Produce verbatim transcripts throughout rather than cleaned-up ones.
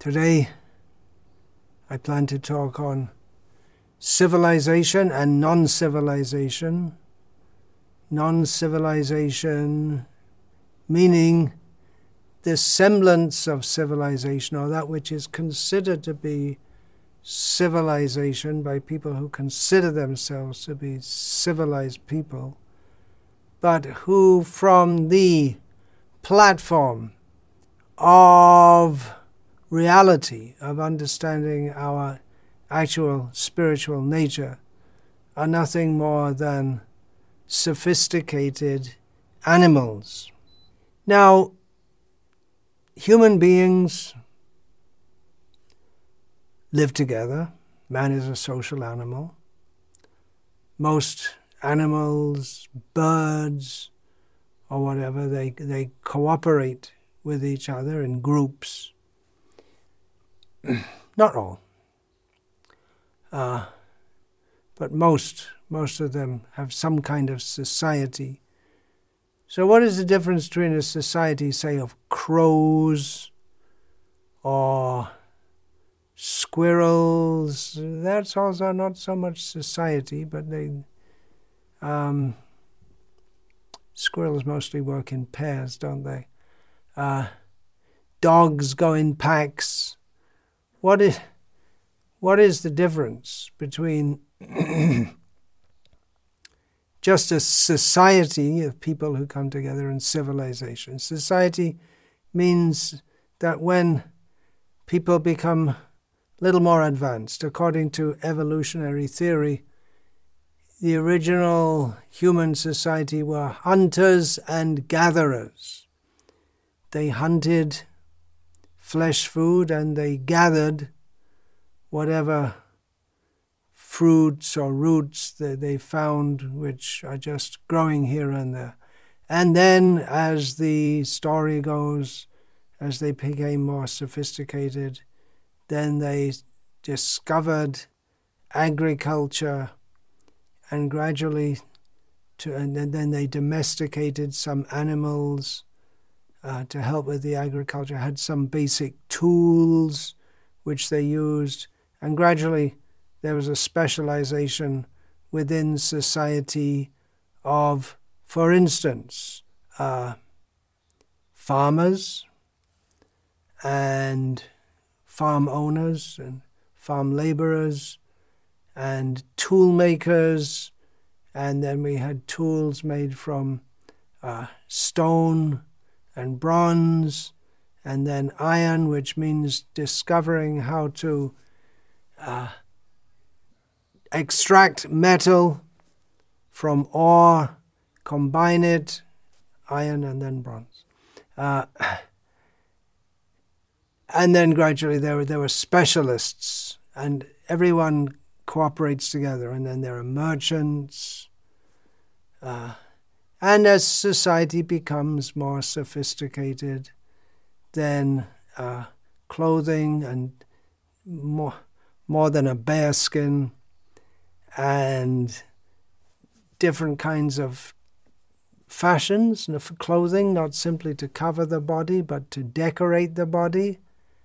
Today, I plan to talk on civilization and non-civilization. Non-civilization meaning the semblance of civilization, or that which is considered to be civilization by people who consider themselves to be civilized people, but who from the platform of reality, of understanding our actual spiritual nature, are nothing more than sophisticated animals. Now, human beings live together. Man is a social animal. Most animals, birds, or whatever, they, they cooperate with each other in groups. Not all. Uh, but most, most of them have some kind of society. So what is the difference between a society, say, of crows or squirrels? That's also not so much society, but they um, squirrels mostly work in pairs, don't they? Uh, dogs go in packs. What is what is the difference between just a society of people who come together and civilization? Society means that when people become a little more advanced, according to evolutionary theory, the original human society were hunters and gatherers. They hunted flesh food and they gathered whatever fruits or roots that they found which are just growing here and there. And then, as the story goes, as they became more sophisticated, then they discovered agriculture, and gradually, to, and then they domesticated some animals uh, to help with the agriculture, had some basic tools which they used, and gradually there was a specialization within society of, for instance, uh, farmers and farm owners and farm laborers and tool makers, and then we had tools made from uh, stone and bronze, and then iron, which means discovering how to uh, extract metal from ore, combine it, iron and then bronze. Uh, and then gradually there were, there were specialists, and everyone cooperates together, and then there are merchants. Uh, and as society becomes more sophisticated, then uh, clothing and more, more than a bear skin and different kinds of fashions for clothing, not simply to cover the body, but to decorate the body,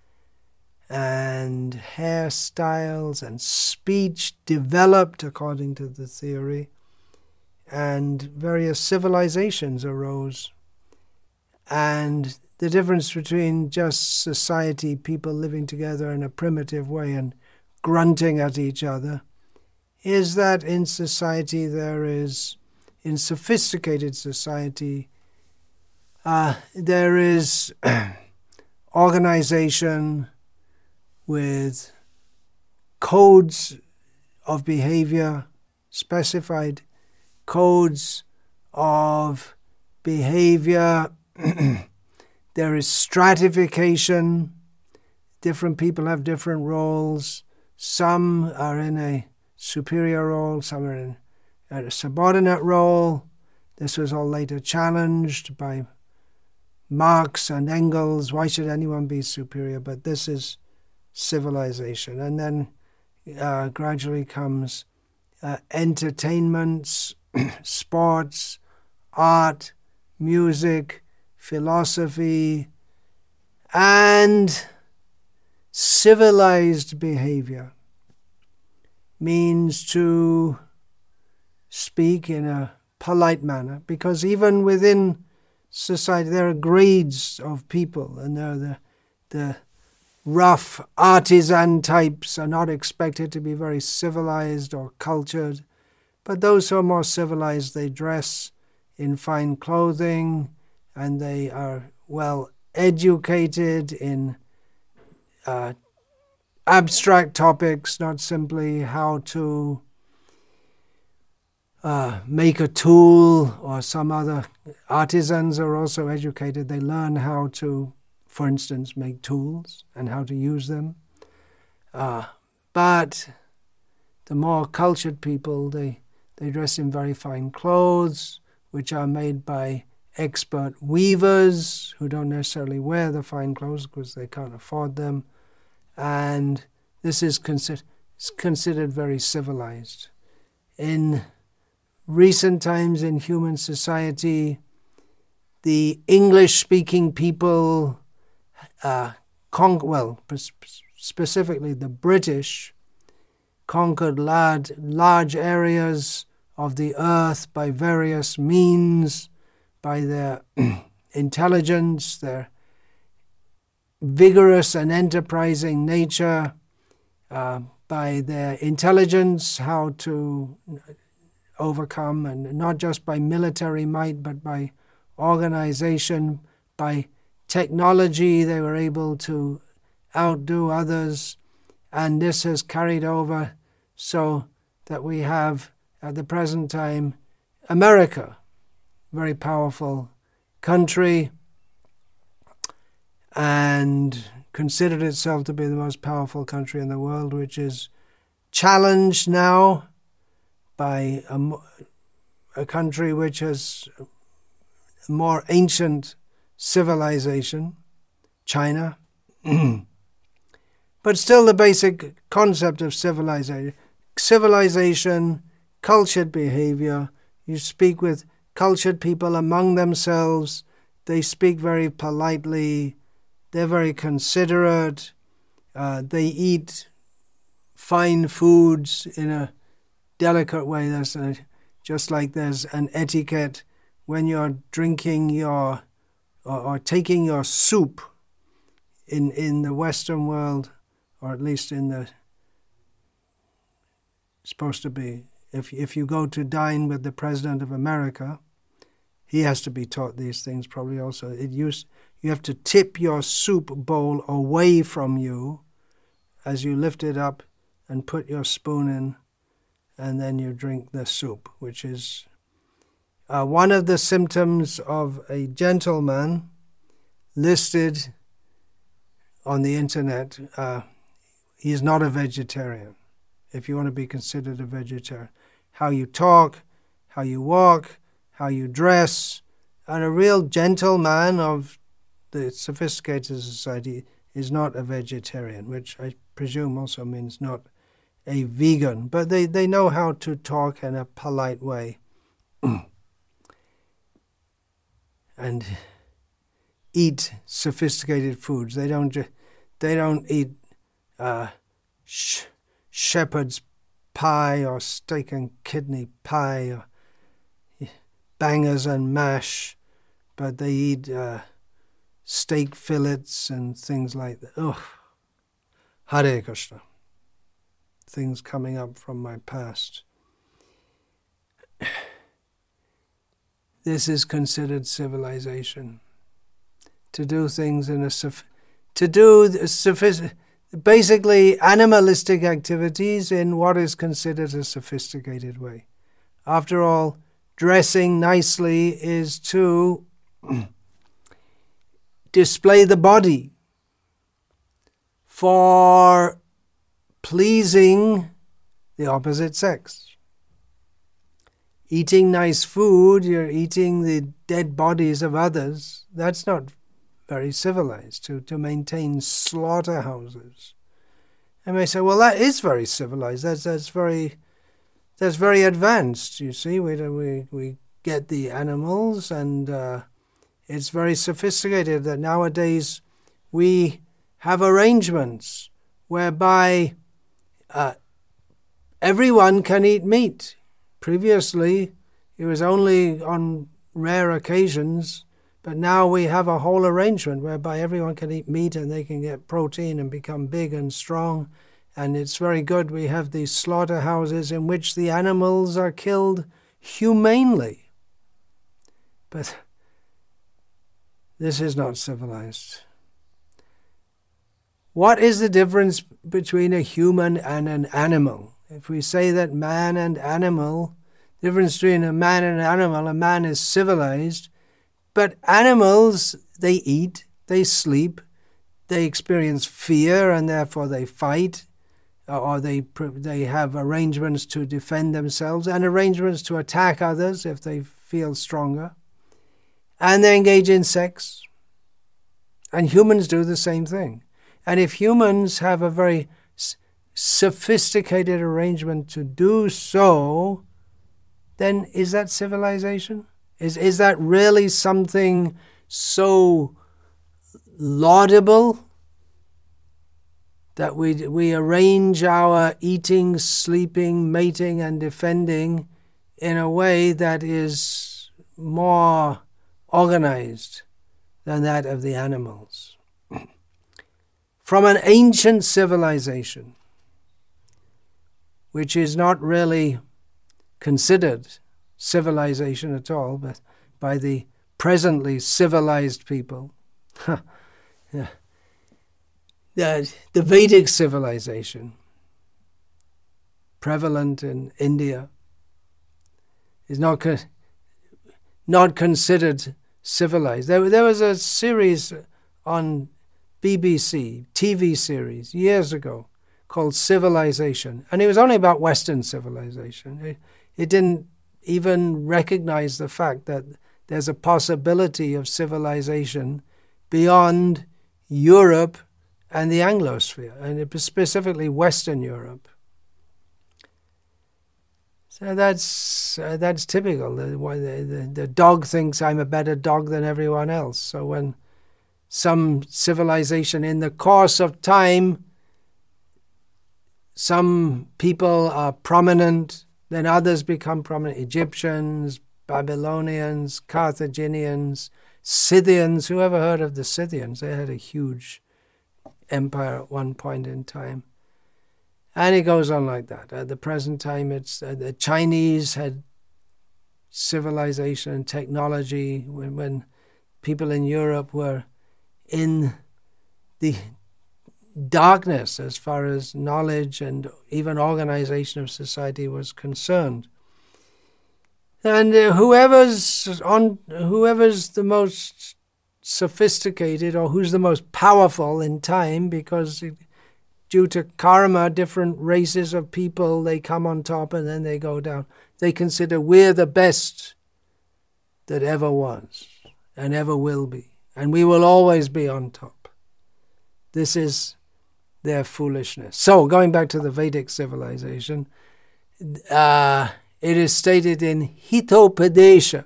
and hairstyles and speech developed according to the theory, and various civilizations arose. And the difference between just society, people living together in a primitive way and grunting at each other, is that in society there is, in sophisticated society, uh, there is organization with codes of behavior, specified codes of behavior. There is stratification. Different people have different roles. Some are in a superior role, some are in a subordinate role. This was all later challenged by Marx and Engels. Why should anyone be superior? But this is civilization. And then uh, gradually comes uh, entertainments, sports, art, music, philosophy, and civilized behavior means to speak in a polite manner, because even within society there are grades of people, and there are the, the rough artisan types are not expected to be very civilized or cultured, but those who are more civilized, they dress in fine clothing, and they are well educated in uh, abstract topics, not simply how to uh, make a tool or some other. Artisans are also educated. They learn how to, for instance, make tools and how to use them. Uh, but the more cultured people, they, they dress in very fine clothes, which are made by expert weavers who don't necessarily wear the fine clothes because they can't afford them. And this is consider- considered very civilized. In recent times in human society, the English-speaking people, uh, con- well, specifically the British, conquered large, large areas of the earth by various means, by their intelligence, their vigorous and enterprising nature, uh, by their intelligence, how to overcome, and not just by military might, but by organization, by technology, they were able to outdo others, and this has carried over so that we have, at the present time, America, very powerful country, and considered itself to be the most powerful country in the world, which is challenged now by a, a country which has a more ancient civilization, China. But still the basic concept of civilization, civilization, cultured behavior. You speak with cultured people among themselves. They speak very politely. They're very considerate. Uh, they eat fine foods in a delicate way. There's a, just like there's an etiquette when you're drinking your or, or taking your soup in, in the Western world, or at least in the supposed to be. If if you go to dine with the President of America, he has to be taught these things probably also. It used you have to tip your soup bowl away from you as you lift it up and put your spoon in, and then you drink the soup, which is uh, one of the symptoms of a gentleman listed on the internet. Uh, he's not a vegetarian, if you want to be considered a vegetarian. How you talk, how you walk, how you dress, and a real gentleman of the sophisticated society is not a vegetarian, which I presume also means not a vegan, but they, they know how to talk in a polite way and eat sophisticated foods. They don't ju- they don't eat uh, sh- shepherd's pie or steak and kidney pie or bangers and mash, but they eat uh, steak fillets and things like that. Ugh. Hare Krishna. Things coming up from my past. This is considered civilization. To do things in a soph- to do soph- basically animalistic activities in what is considered a sophisticated way. After all, dressing nicely is to display the body for pleasing the opposite sex. Eating nice food, you're eating the dead bodies of others. That's not very civilized, to, to maintain slaughterhouses. And they say, well, that is very civilized. That's that's very that's very advanced. You see, we we we get the animals, and uh, it's very sophisticated that nowadays we have arrangements whereby uh, everyone can eat meat. Previously, it was only on rare occasions, but now we have a whole arrangement whereby everyone can eat meat and they can get protein and become big and strong. And it's very good. We have these slaughterhouses in which the animals are killed humanely. But this is not civilized. What is the difference between a human and an animal? If we say that man and animal, the difference between a man and an animal, a man is civilized, but animals, they eat, they sleep, they experience fear and therefore they fight, or they they have arrangements to defend themselves and arrangements to attack others if they feel stronger. And they engage in sex. And humans do the same thing. And if humans have a very s- sophisticated arrangement to do so, then is that civilization? Is is that really something so laudable that we we arrange our eating, sleeping, mating, and defending in a way that is more organized than that of the animals? From an ancient civilization, which is not really considered civilization at all, but by the presently civilized people. yeah. the, the Vedic civilization, prevalent in India, is not co- not considered civilized. There, there was a series on B B C, T V series, years ago, called Civilization, and it was only about Western civilization. It, it didn't even recognize the fact that there's a possibility of civilization beyond Europe and the Anglosphere, and specifically Western Europe. So that's uh, that's typical. The, the, the dog thinks I'm a better dog than everyone else. So when some civilization in the course of time, some people are prominent, then others become prominent. Egyptians, Babylonians, Carthaginians, Scythians. Who ever heard of the Scythians? They had a huge empire at one point in time. And it goes on like that. At the present time, it's uh, the Chinese had civilization and technology when, when people in Europe were in the darkness as far as knowledge and even organization of society was concerned. And uh, whoever's on, whoever's the most sophisticated or who's the most powerful in time, because it, due to karma, different races of people, they come on top and then they go down. They consider we're the best that ever was and ever will be, and we will always be on top. This is their foolishness. So, going back to the Vedic civilization, uh, it is stated in Hitopadesha,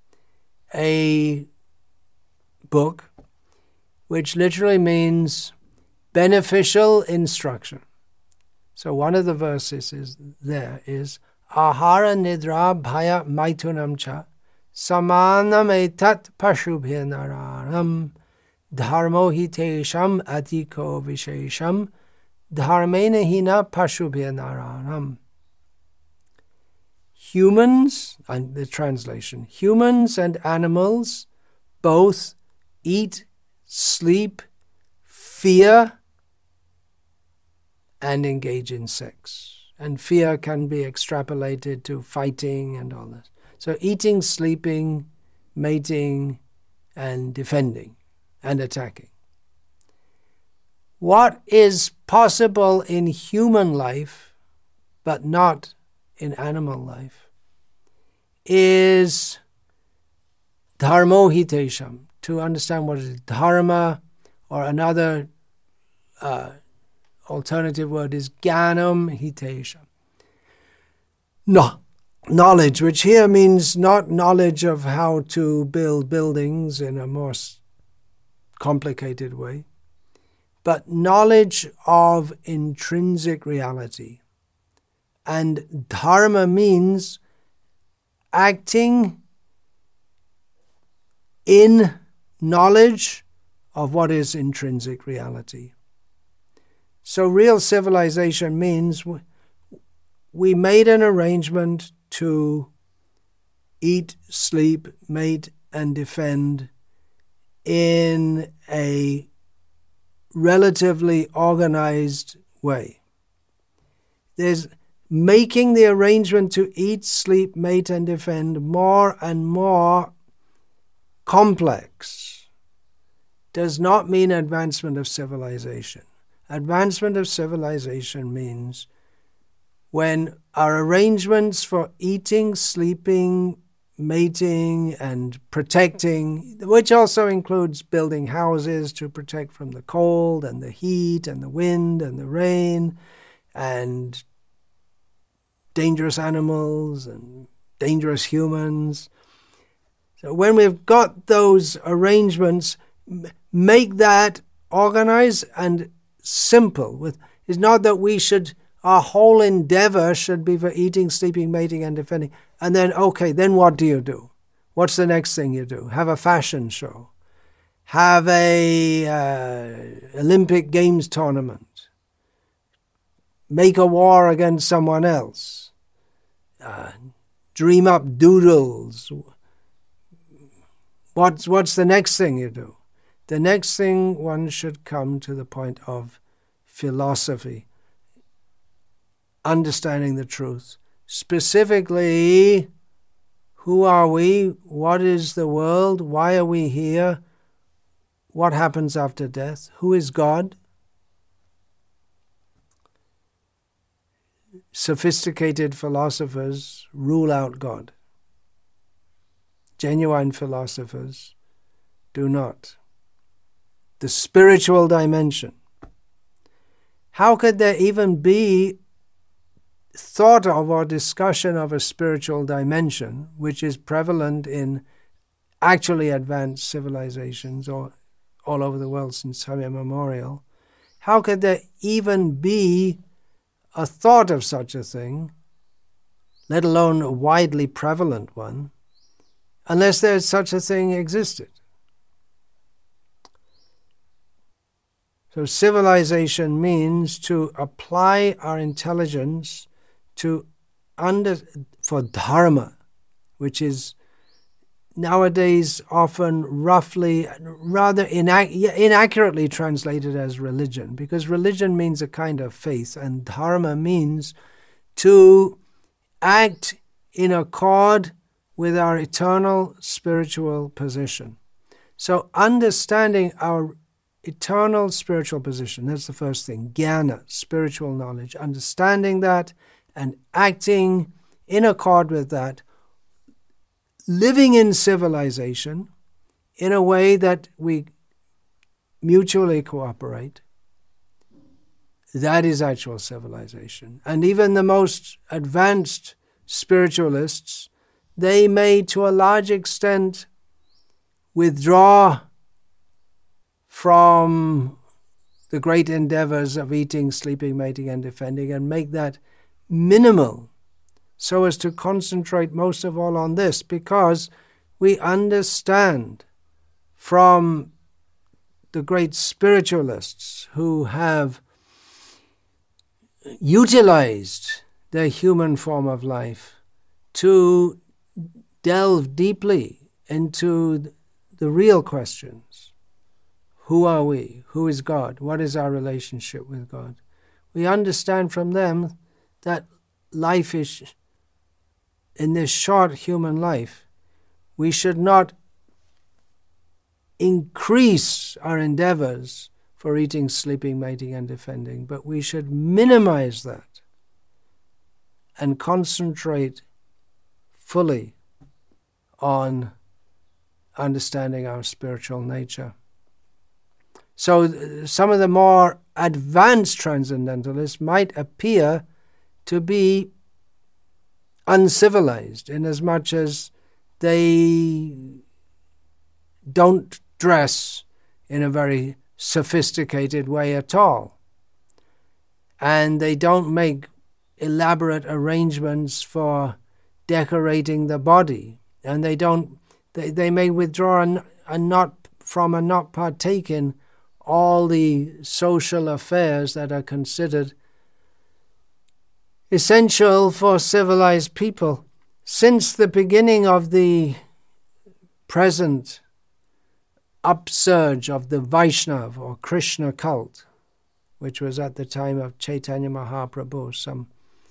a book which literally means beneficial instruction. So one of the verses is there is Ahara Nidra Bhaya Maitunam Cha Samanam Etat Pashubhya Nararam Dharmo Hitesham Adiko Vishesham Dharmena Hina Pashubhya Nararam. Humans, and the translation, humans and animals both eat, sleep, fear, and engage in sex. And fear can be extrapolated to fighting and all this. So eating, sleeping, mating, and defending and attacking. What is possible in human life, but not in animal life, is dharmo hitesham, to understand what is dharma, or another uh, alternative word is gyanam hitesham. No, knowledge, which here means not knowledge of how to build buildings in a more complicated way, but knowledge of intrinsic reality. And dharma means acting in knowledge of what is intrinsic reality. So real civilization means we made an arrangement to eat, sleep, mate, and defend in a relatively organized way. There's making the arrangement to eat, sleep, mate, and defend more and more complex does not mean advancement of civilization. Advancement of civilization means when our arrangements for eating, sleeping, mating, and protecting, which also includes building houses to protect from the cold and the heat and the wind and the rain and dangerous animals and dangerous humans. So when we've got those arrangements, make that organized and simple. With it's not that we should, our whole endeavor should be for eating, sleeping, mating, and defending. And then, okay, then what do you do? What's the next thing you do? Have a fashion show. Have a uh, Olympic Games tournament. Make a war against someone else. Uh, dream up doodles. What's, what's the next thing you do? The next thing one should come to the point of philosophy, understanding the truth. Specifically, who are we? What is the world? Why are we here? What happens after death? Who is God? Sophisticated philosophers rule out God. Genuine philosophers do not. The spiritual dimension. How could there even be thought of or discussion of a spiritual dimension, which is prevalent in actually advanced civilizations or all over the world since time immemorial? How could there even be a thought of such a thing, let alone a widely prevalent one, unless there's such a thing existed? So civilization means to apply our intelligence to under for dharma, which is nowadays often roughly, rather inac- inaccurately translated as religion, because religion means a kind of faith, and dharma means to act in accord with our eternal spiritual position. So understanding our eternal spiritual position, that's the first thing, jnana, spiritual knowledge, understanding that and acting in accord with that, living in civilization in a way that we mutually cooperate, that is actual civilization. And even the most advanced spiritualists, they may to a large extent withdraw from the great endeavors of eating, sleeping, mating, and defending, and make that minimal, so as to concentrate most of all on this, because we understand from the great spiritualists who have utilized their human form of life to delve deeply into the real questions. Who are we? Who is God? What is our relationship with God? We understand from them that life is, in this short human life, we should not increase our endeavors for eating, sleeping, mating, and defending, but we should minimize that and concentrate fully on understanding our spiritual nature. So some of the more advanced transcendentalists might appear to be uncivilized, in as much as they don't dress in a very sophisticated way at all. And they don't make elaborate arrangements for decorating the body. And they don't, they, they may withdraw and, and not from and not partake in all the social affairs that are considered essential for civilized people. Since the beginning of the present upsurge of the Vaishnava or Krishna cult, which was at the time of Chaitanya Mahaprabhu, some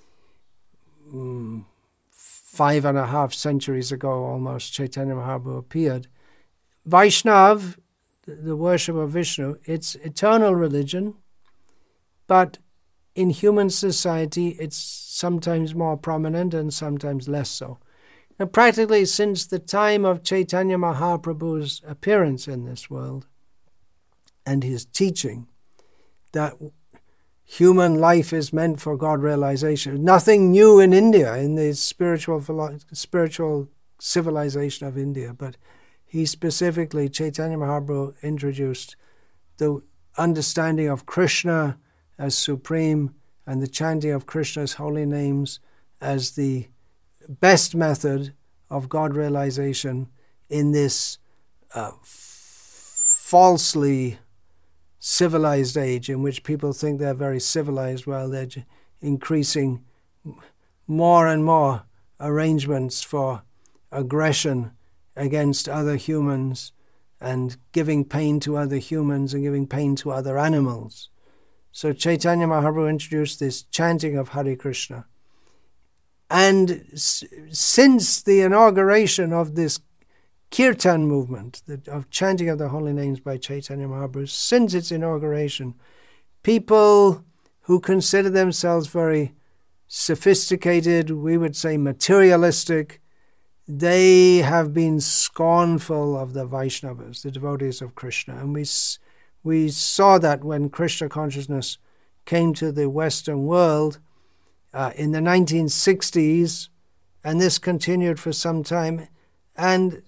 um, five and a half centuries ago almost, Chaitanya Mahaprabhu appeared. Vaishnav, the worship of Vishnu, it's eternal religion, but in human society it's sometimes more prominent and sometimes less so. Now, practically since the time of Chaitanya Mahaprabhu's appearance in this world and his teaching that human life is meant for God realization, nothing new in India, in the spiritual spiritual civilization of India, but he specifically, Chaitanya Mahaprabhu, introduced the understanding of Krishna as supreme and the chanting of Krishna's holy names as the best method of God realization in this uh, falsely civilized age in which people think they're very civilized while they're increasing more and more arrangements for aggression against other humans and giving pain to other humans and giving pain to other animals. So Chaitanya Mahaprabhu introduced this chanting of Hare Krishna. And s- since the inauguration of this Kirtan movement, the, of chanting of the holy names by Chaitanya Mahaprabhu, since its inauguration, people who consider themselves very sophisticated, we would say materialistic, they have been scornful of the Vaishnavas, the devotees of Krishna. And we we saw that when Krishna consciousness came to the Western world uh, in the nineteen sixties, and this continued for some time. And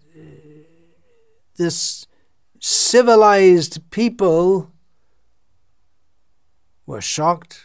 this civilized people were shocked,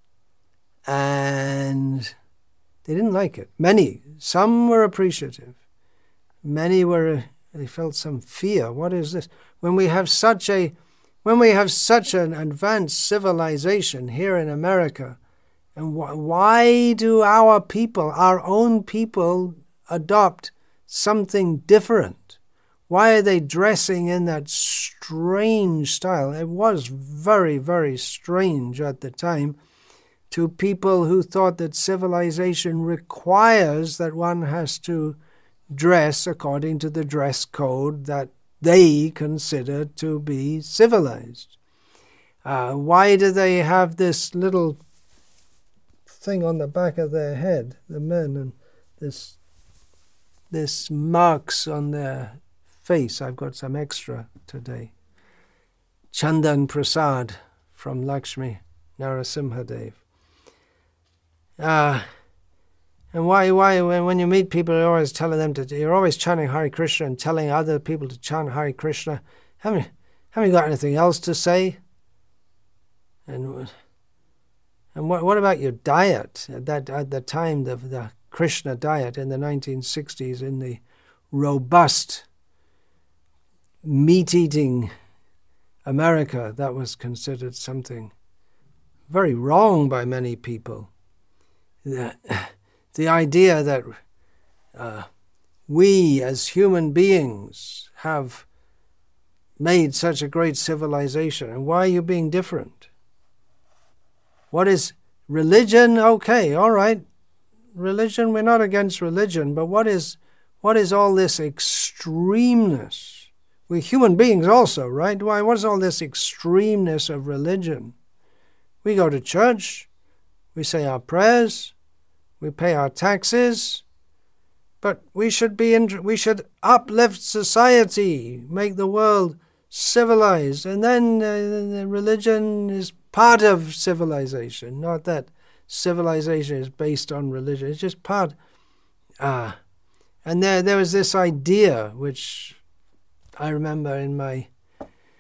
and they didn't like it. Many, some were appreciative. Many were, they felt some fear. What is this? When we have such a, when we have such an advanced civilization here in America, and wh- why do our people, our own people, adopt something different? Why are they dressing in that strange style? It was very, very strange at the time to people who thought that civilization requires that one has to dress according to the dress code that they consider to be civilized. Uh, why do they have this little thing on the back of their head, the men, and this this marks on their face? I've got some extra today. Chandan Prasad from Lakshmi Narasimhadev. Uh, and why, why, when, when you meet people, you're always telling them to, you're always chanting Hare Krishna and telling other people to chant Hare Krishna. Haven't, haven't you got anything else to say? And and what what about your diet? At that at the time, the the Krishna diet in the nineteen sixties, in the robust meat-eating America, that was considered something very wrong by many people. The, the idea that uh, we as human beings have made such a great civilization, and why are you being different? What is religion? Okay, all right. Religion, we're not against religion, but what is what is all this extremeness? We're human beings also, right? Why? What is all this extremeness of religion? We go to church, we say our prayers, we pay our taxes, but we should be in, we should uplift society, make the world civilized, and then uh, the religion is part of civilization. Not that civilization is based on religion; it's just part. Ah, and there there was this idea which I remember in my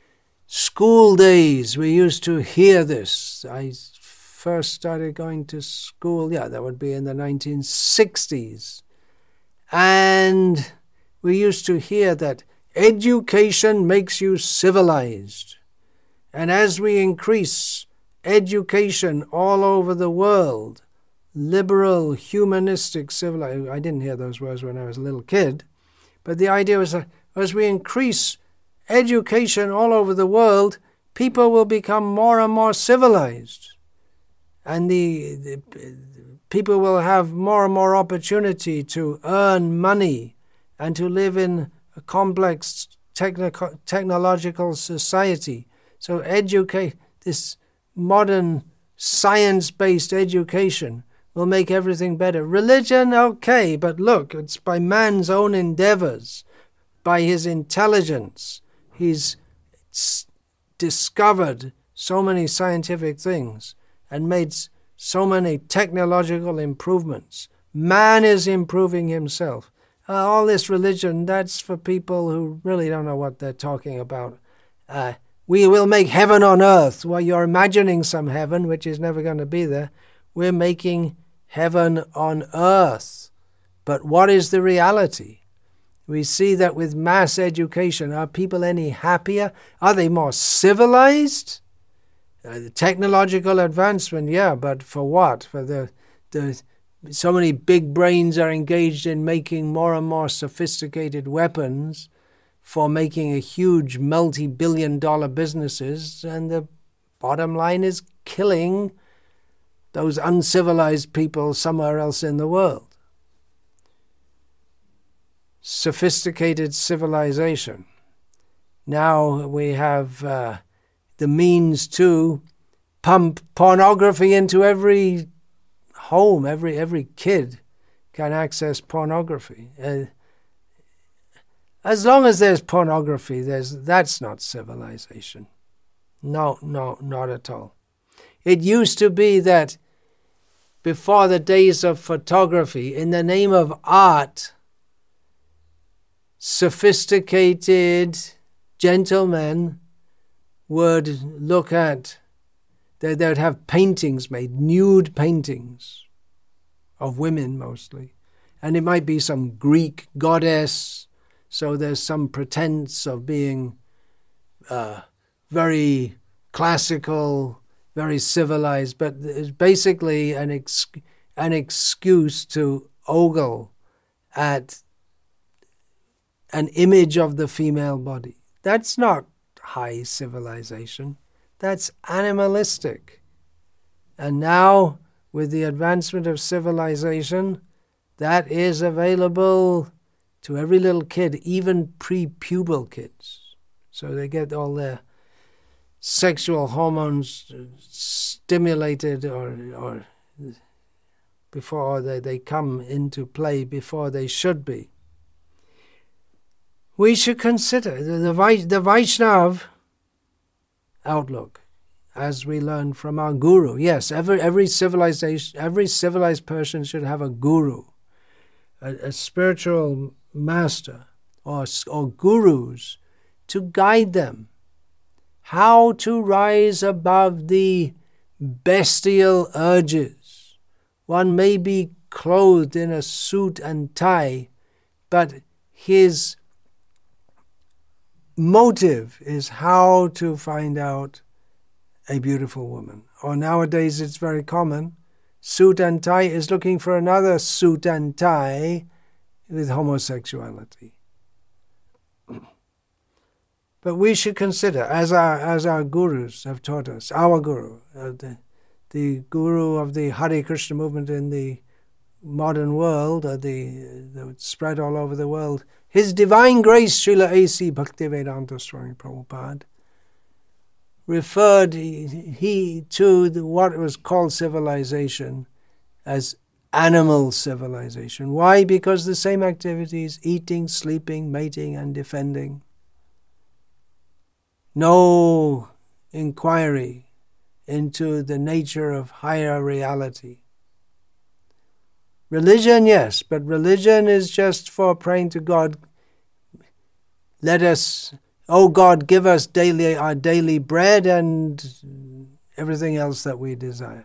school days, we used to hear this. I first started going to school, yeah, that would be in the nineteen sixties. And we used to hear that education makes you civilized. And as we increase education all over the world, liberal, humanistic, civilized, I didn't hear those words when I was a little kid, but the idea was that as we increase education all over the world, people will become more and more civilized. And the, the people will have more and more opportunity to earn money and to live in a complex technico- technological society. So educate this modern science-based education will make everything better. Religion, okay, but look, it's by man's own endeavors, by his intelligence. He's discovered so many scientific things and made so many technological improvements. Man is improving himself. Uh, all this religion, that's for people who really don't know what they're talking about. Uh, we will make heaven on earth. Well, you're imagining some heaven, which is never going to be there. We're making heaven on earth. But what is the reality? We see that with mass education, are people any happier? Are they more civilized? Uh, the technological advancement, yeah, but for what? For the, the so many big brains are engaged in making more and more sophisticated weapons for making a huge multi-billion dollar businesses, and the bottom line is killing those uncivilized people somewhere else in the world. Sophisticated civilization. Now we have uh, the means to pump pornography into every home. Every every kid can access pornography. Uh, as long as there's pornography, there's that's not civilization. No, no, not at all. It used to be that before the days of photography, in the name of art, sophisticated gentlemen would look at, they would have paintings made, nude paintings of women mostly. And it might be some Greek goddess, so there's some pretense of being uh, very classical, very civilized, but it's basically an, ex- an excuse to ogle at an image of the female body. That's not high civilization. That's animalistic. And now, with the advancement of civilization, that is available to every little kid, even pre-pubal kids. So they get all their sexual hormones stimulated or, or before they, they come into play before they should be. We should consider the, the, the Vaishnav outlook, as we learn from our guru. Yes, every every civilization, every civilized person should have a guru, a, a spiritual master, or or gurus to guide them how to rise above the bestial urges. One may be clothed in a suit and tie, but his motive is how to find out a beautiful woman. Or nowadays it's very common, suit and tie is looking for another suit and tie with homosexuality. But we should consider, as our as our gurus have taught us, our guru, uh, the, the guru of the Hare Krishna movement in the modern world, uh, the, the spread all over the world, His Divine Grace, Srila A C Bhaktivedanta Swami Prabhupada, referred he, he to the, what was called civilization as animal civilization. Why? Because the same activities, eating, sleeping, mating, and defending. No inquiry into the nature of higher reality. Religion, yes, but religion is just for praying to God. Let us oh God, give us daily our daily bread and everything else that we desire.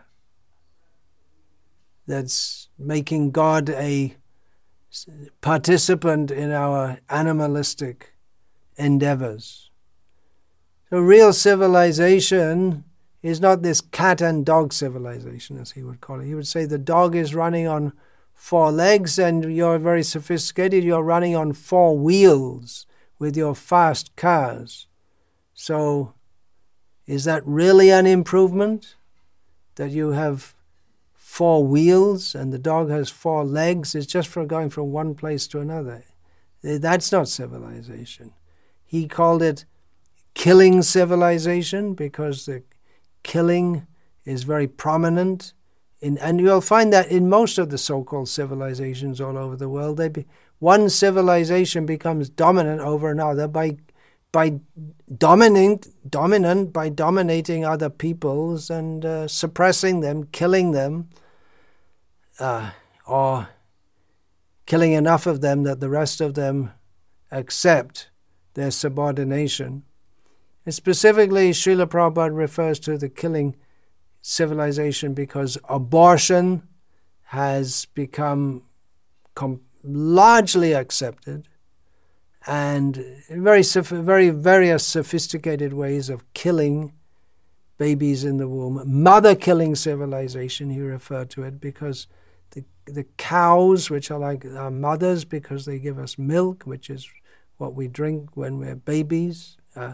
That's making God a participant in our animalistic endeavors. So real civilization is not this cat and dog civilization, as he would call it. He would say the dog is running on four legs and you're very sophisticated, you're running on four wheels with your fast cars. So is that really an improvement? That you have four wheels and the dog has four legs? It's just for going from one place to another. That's not civilization. He called it killing civilization because the killing is very prominent. In, and you'll find that in most of the so-called civilizations all over the world, they be, one civilization becomes dominant over another by by dominant, dominant by dominating other peoples and uh, suppressing them, killing them, uh, or killing enough of them that the rest of them accept their subordination. And specifically, Srila Prabhupada refers to the killing civilization because abortion has become com- largely accepted, and very, very various sophisticated ways of killing babies in the womb. Mother-killing civilization, he referred to it, because the the cows, which are like our mothers because they give us milk, which is what we drink when we're babies. Uh,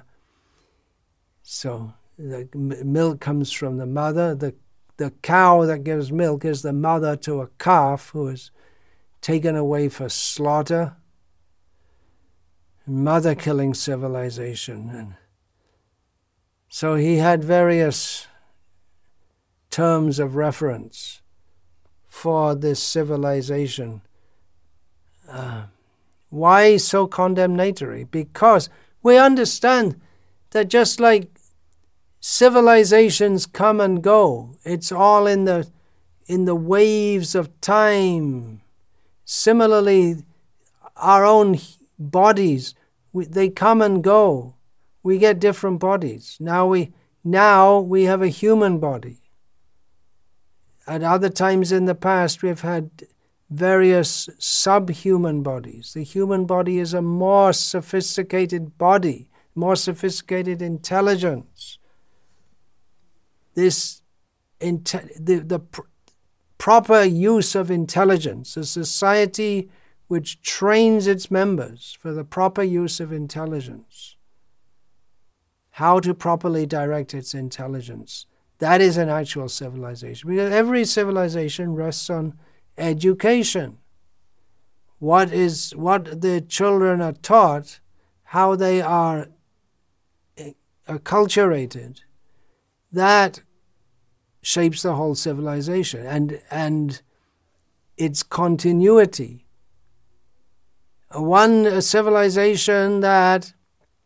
so the milk comes from the mother. The the cow that gives milk is the mother to a calf who is taken away for slaughter. Mother-killing civilization. And so he had various terms of reference for this civilization. Uh, why so condemnatory? Because we understand that just like civilizations come and go, it's all in the in the waves of time. Similarly, our own bodies, we, they come and go. We get different bodies. Now we now we have a human body. At other times in the past, we've had various subhuman bodies. The human body is a more sophisticated body, more sophisticated intelligence. This inte- the the pr- proper use of intelligence, a society which trains its members for the proper use of intelligence, how to properly direct its intelligence. That is an actual civilization, because every civilization rests on education. What is what the children are taught, how they are acculturated, that shapes the whole civilization and and its continuity. One a civilization that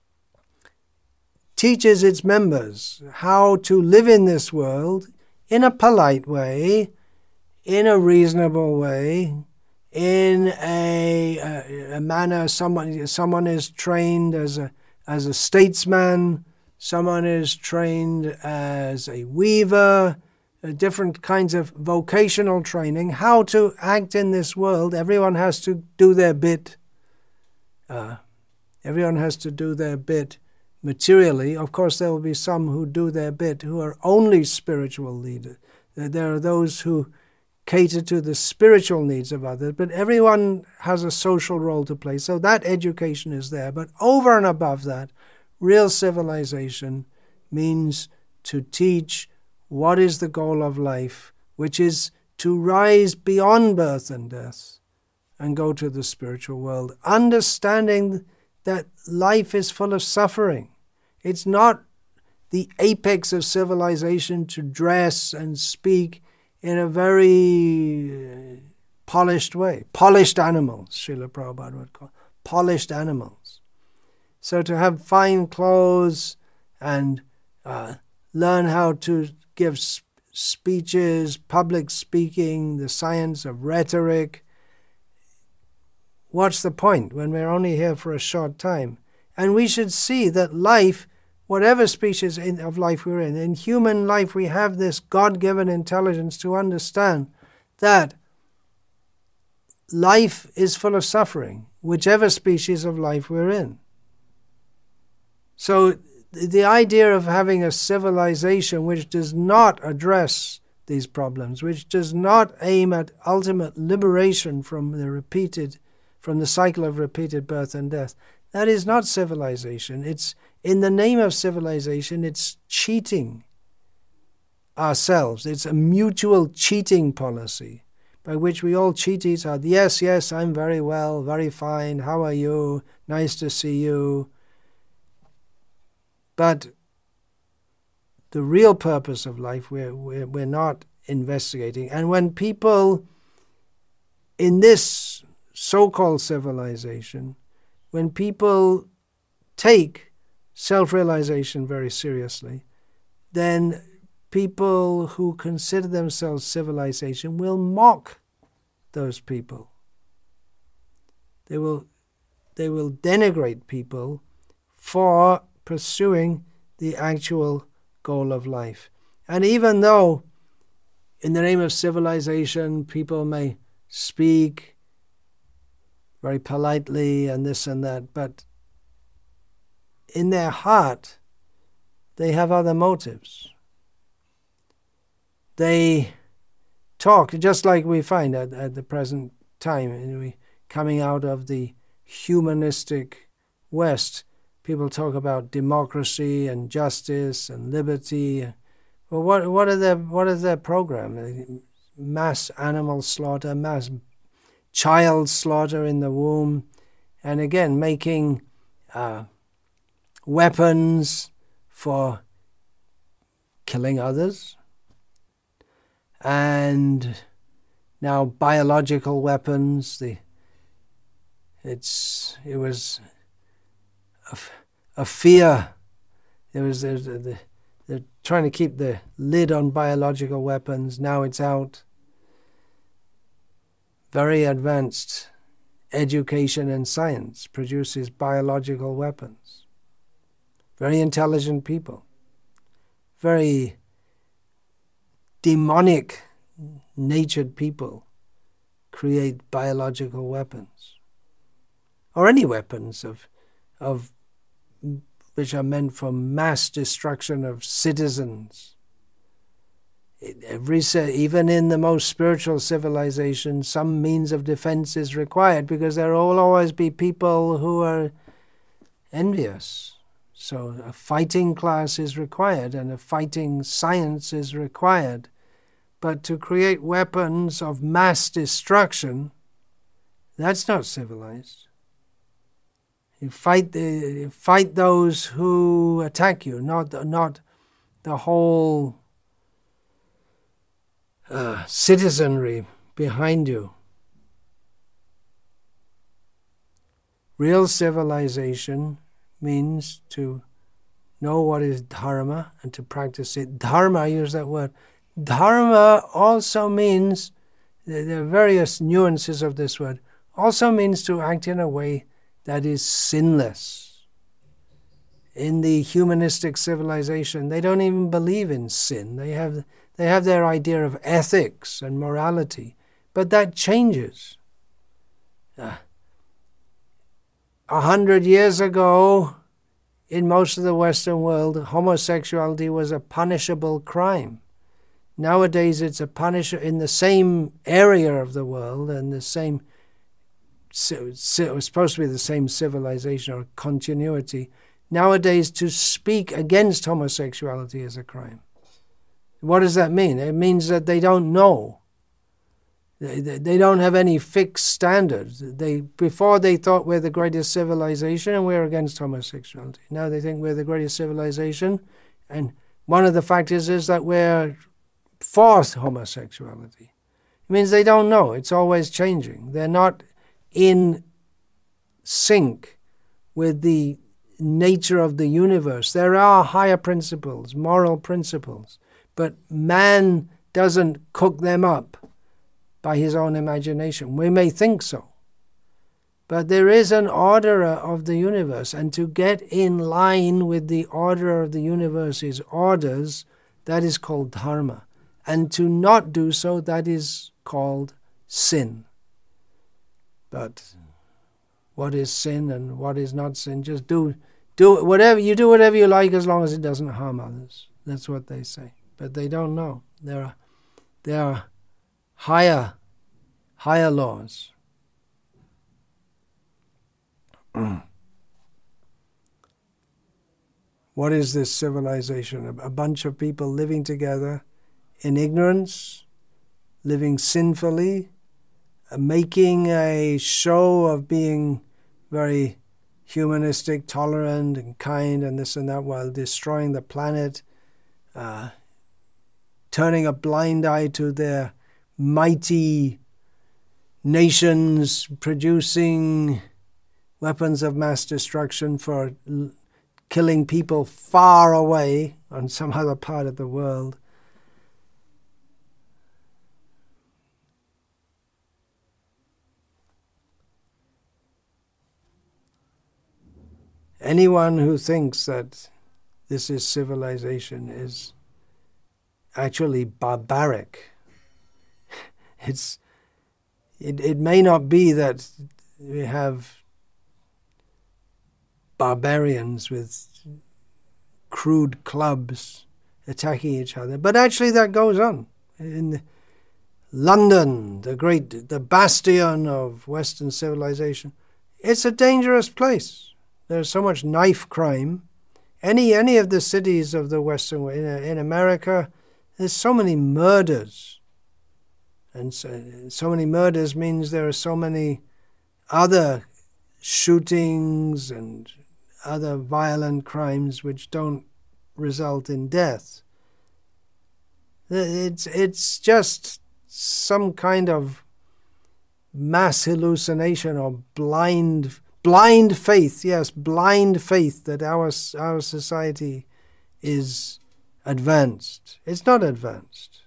teaches its members how to live in this world in a polite way, in a reasonable way, in a, a, a manner someone someone is trained as a as a statesman, someone is trained as a weaver, uh, different kinds of vocational training, how to act in this world. Everyone has to do their bit. Uh, everyone has to do their bit materially. Of course, there will be some who do their bit who are only spiritual leaders. There are those who cater to the spiritual needs of others, but everyone has a social role to play. So that education is there. But over and above that, real civilization means to teach what is the goal of life, which is to rise beyond birth and death and go to the spiritual world, understanding that life is full of suffering. It's not the apex of civilization to dress and speak in a very polished way. Polished animals, Srila Prabhupada would call polished animals. So to have fine clothes and uh, learn how to give sp- speeches, public speaking, the science of rhetoric, what's the point when we're only here for a short time? And we should see that life, whatever species in, of life we're in, in human life we have this God-given intelligence to understand that life is full of suffering, whichever species of life we're in. So the idea of having a civilization which does not address these problems, which does not aim at ultimate liberation from the repeated, from the cycle of repeated birth and death, that is not civilization. It's, in the name of civilization, it's cheating ourselves. It's a mutual cheating policy by which we all cheat each other. Yes, yes, I'm very well, very fine. How are you? Nice to see you. But the real purpose of life, we're, we're, we're not investigating. And when people in this so-called civilization, when people take self-realization very seriously, then people who consider themselves civilization will mock those people. They will, they will denigrate people for pursuing the actual goal of life. And even though in the name of civilization people may speak very politely and this and that, but in their heart they have other motives. They talk, just like we find at, at the present time, and we coming out of the humanistic West. People talk about democracy and justice and liberty. Well, what what are their what is their program? Mass animal slaughter, mass child slaughter in the womb, and again making uh, weapons for killing others, and now biological weapons. The it's it was. A, a fear. There was there's the, they're trying to keep the lid on biological weapons. Now it's out. Very advanced education and science produces biological weapons. Very intelligent people. Very demonic natured people create biological weapons. Or any weapons of of which are meant for mass destruction of citizens. Every, even in the most spiritual civilization, some means of defense is required because there will always be people who are envious. So a fighting class is required and a fighting science is required. But to create weapons of mass destruction, that's not civilized. You fight the fight those who attack you, not not the whole uh, citizenry behind you. Real civilization means to know what is dharma and to practice it. Dharma, I use that word. Dharma also means, there are various nuances of this word, also means to act in a way that is sinless. In the humanistic civilization, they don't even believe in sin. They have they have their idea of ethics and morality, but that changes. Uh, a hundred years ago, in most of the Western world, homosexuality was a punishable crime. Nowadays, it's a punish in the same area of the world and the same. It was supposed to be the same civilization or continuity. Nowadays, to speak against homosexuality is a crime. What does that mean? It means that they don't know. They, they, they don't have any fixed standards. They before they thought we're the greatest civilization and we're against homosexuality. Now they think we're the greatest civilization, and one of the factors is that we're for homosexuality. It means they don't know. It's always changing. They're not in sync with the nature of the universe. There are higher principles, moral principles, but man doesn't cook them up by his own imagination. We may think so, But there is an order of the universe, and to get in line with the order of the universe's orders, that is called dharma. And to not do so, that is called sin. But what is sin and what is not sin? Just do do whatever you do whatever you like as long as it doesn't harm others. That's what they say. But they don't know. There are there are higher higher laws. What is this civilization? A bunch of people living together in ignorance, living sinfully, making a show of being very humanistic, tolerant, and kind, and this and that, while destroying the planet, uh, turning a blind eye to their mighty nations, producing weapons of mass destruction for l- killing people far away on some other part of the world. Anyone who thinks that this is civilization is actually barbaric. It's it, it may not be that we have barbarians with crude clubs attacking each other, but actually that goes on. In London, the great, the bastion of Western civilization, it's a dangerous place. There's so much knife crime. Any any of the cities of the Western world, in, in America, there's so many murders. And so, so many murders means there are so many other shootings and other violent crimes which don't result in death. It's, it's just some kind of mass hallucination or blind Blind faith, yes, blind faith that our our society is advanced. It's not advanced.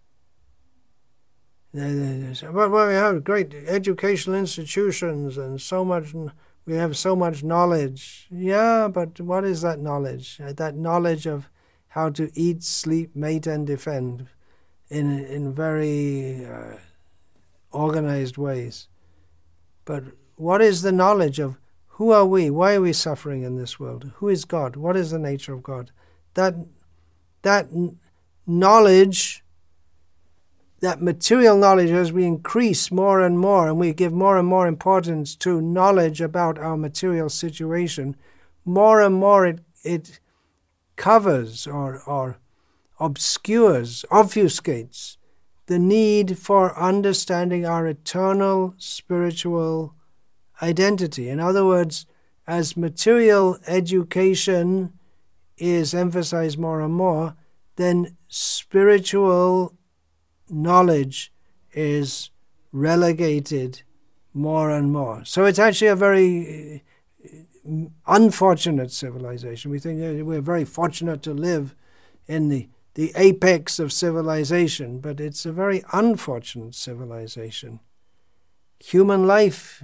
But we have great educational institutions and so much, we have so much knowledge. Yeah, but what is that knowledge? That knowledge of how to eat, sleep, mate, and defend in in very uh, organized ways. But what is the knowledge of who are we? Why are we suffering in this world? Who is God? What is the nature of God? That that knowledge, that material knowledge, as we increase more and more and we give more and more importance to knowledge about our material situation, more and more it it covers or, or obscures, obfuscates the need for understanding our eternal spiritual identity. In other words, as material education is emphasized more and more, then spiritual knowledge is relegated more and more. So it's actually a very unfortunate civilization. We think we're very fortunate to live in the, the apex of civilization, but it's a very unfortunate civilization. Human life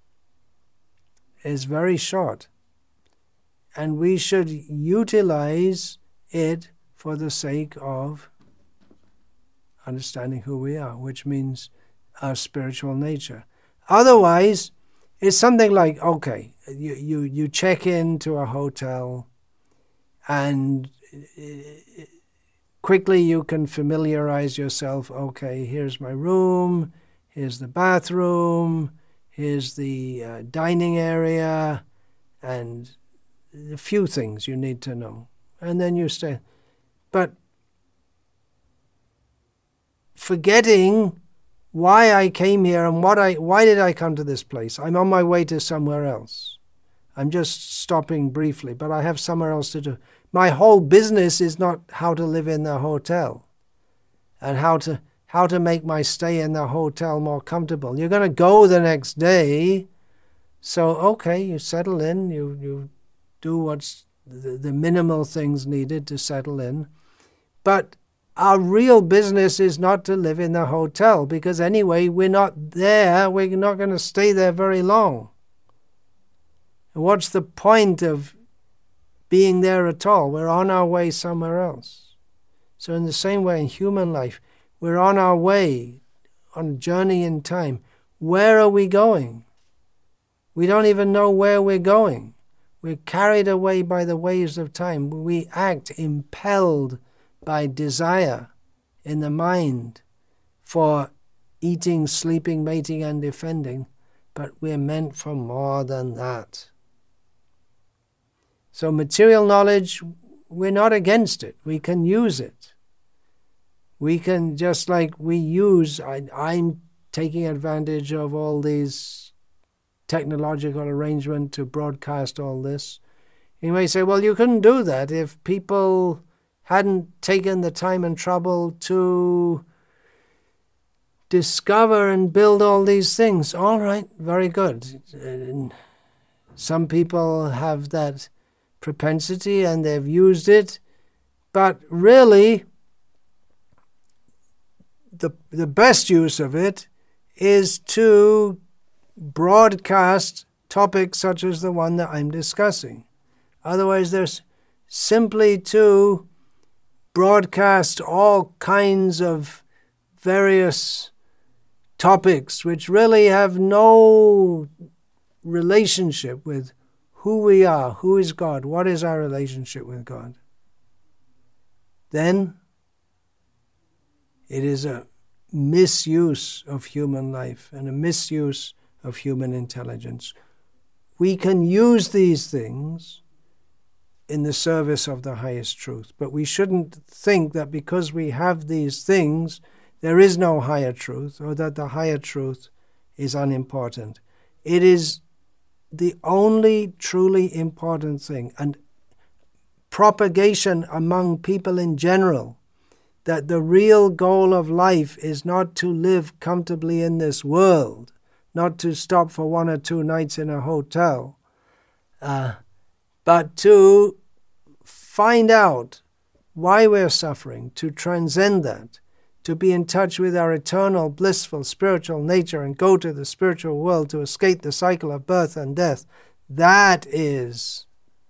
is very short, and we should utilize it for the sake of understanding who we are, which means our spiritual nature. Otherwise, it's something like, okay, you, you, you check into a hotel and quickly you can familiarize yourself, okay, here's my room, here's the bathroom, here's the uh, dining area, and a few things you need to know. And then you stay. But forgetting why I came here and what I why did I come to this place? I'm on my way to somewhere else. I'm just stopping briefly, but I have somewhere else to do. My whole business is not how to live in the hotel and how to how to make my stay in the hotel more comfortable. You're going to go the next day, so okay, you settle in, you, you do what's the, the minimal things needed to settle in. But our real business is not to live in the hotel, because anyway, we're not there, we're not going to stay there very long. And what's the point of being there at all? We're on our way somewhere else. So in the same way in human life, we're on our way, on a journey in time. Where are we going? We don't even know where we're going. We're carried away by the waves of time. We act impelled by desire in the mind for eating, sleeping, mating, and defending, but we're meant for more than that. So material knowledge, we're not against it. We can use it. We can, just like we use, I, I'm taking advantage of all these technological arrangement to broadcast all this. You may say, well, you couldn't do that if people hadn't taken the time and trouble to discover and build all these things. All right, very good. Some people have that propensity and they've used it, but really the the best use of it is to broadcast topics such as the one that I'm discussing. Otherwise, there's simply to broadcast all kinds of various topics which really have no relationship with who we are, who is God, what is our relationship with God. Then it is a misuse of human life and a misuse of human intelligence. We can use these things in the service of the highest truth, but we shouldn't think that because we have these things, there is no higher truth, or that the higher truth is unimportant. It is the only truly important thing, and propagation among people in general, that the real goal of life is not to live comfortably in this world, not to stop for one or two nights in a hotel, uh, but to find out why we're suffering, to transcend that, to be in touch with our eternal, blissful, spiritual nature and go to the spiritual world to escape the cycle of birth and death. That is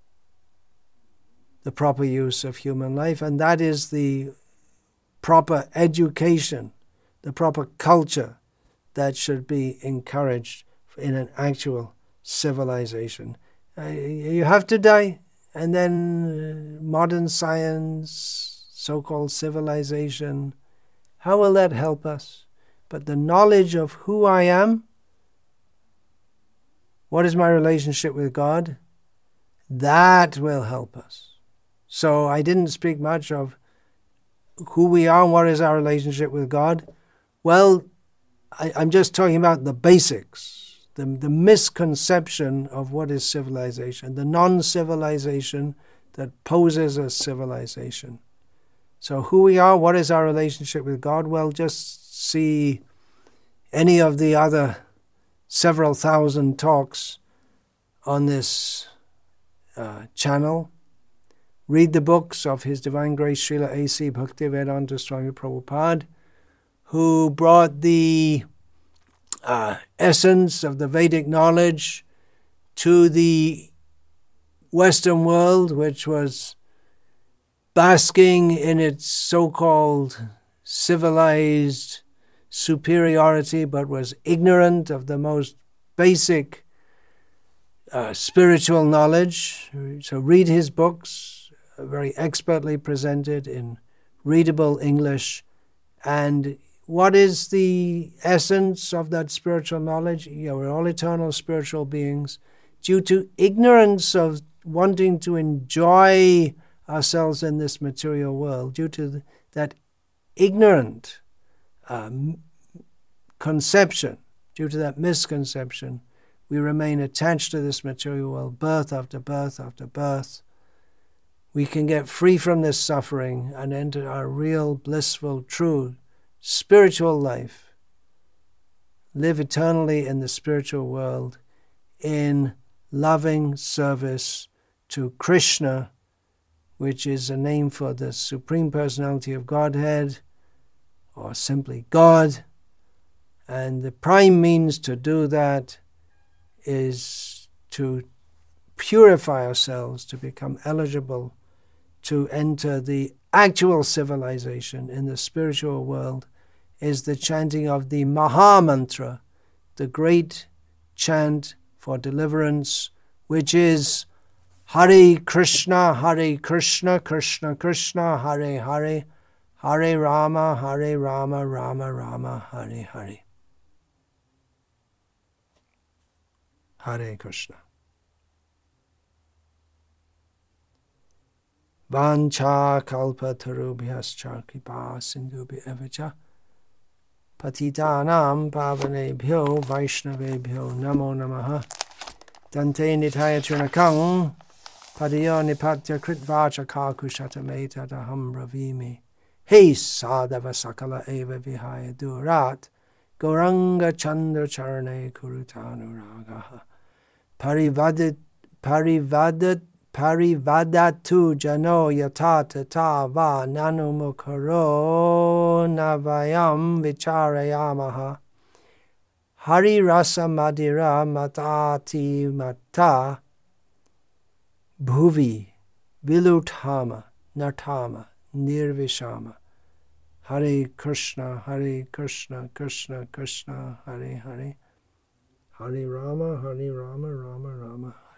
the proper use of human life, and that is the proper education, the proper culture that should be encouraged in an actual civilization. Uh, you have to die, and then uh, modern science, so-called civilization, how will that help us? But the knowledge of who I am, what is my relationship with God, that will help us. So I didn't speak much of who we are and what is our relationship with God. Well, I, I'm just talking about the basics, the, the misconception of what is civilization, the non-civilization that poses as civilization. So who we are, what is our relationship with God? Well, just see any of the other several thousand talks on this uh, channel. Read the books of His Divine Grace Srila A C Bhaktivedanta Swami Prabhupada, who brought the uh, essence of the Vedic knowledge to the Western world, which was basking in its so-called civilized superiority, but was ignorant of the most basic uh, spiritual knowledge. So read his books, very expertly presented in readable English. And what is the essence of that spiritual knowledge? You know, we're all eternal spiritual beings. Due to ignorance of wanting to enjoy ourselves in this material world, due to the, that ignorant um, conception, due to that misconception, we remain attached to this material world, birth after birth after birth. We can get free from this suffering and enter our real, blissful, true, spiritual life. Live eternally in the spiritual world in loving service to Krishna, which is a name for the Supreme Personality of Godhead, or simply God. And the prime means to do that is to purify ourselves to become eligible to enter the actual civilization in the spiritual world is the chanting of the Maha Mantra, the great chant for deliverance, which is Hare Krishna, Hare Krishna, Krishna Krishna, Hare Hare, Hare Rama, Hare Rama, Rama Rama, Hare Hare. Hare Krishna. Vancha kalpa tarubhyascha kripa sindhubhya evacha patitanam pavanebhyo vaishnavebhyo namo namaha dante nitaya trinakang padiyo nipatya kritvacha kakushatameta daham ravimi he sadava sakala eva vihaya durat goranga chandra charane kurutanuragaha parivadat parivadat Parivadatu jano yata tata va nanumukaro navayam vicharayamaha Hari rasa madira matati mata bhuvi vilutama nartama nirvishama Hare Krishna, Hare Krishna, Krishna Krishna, Hare Hare Hare Rama, Hare Rama, Rama Rama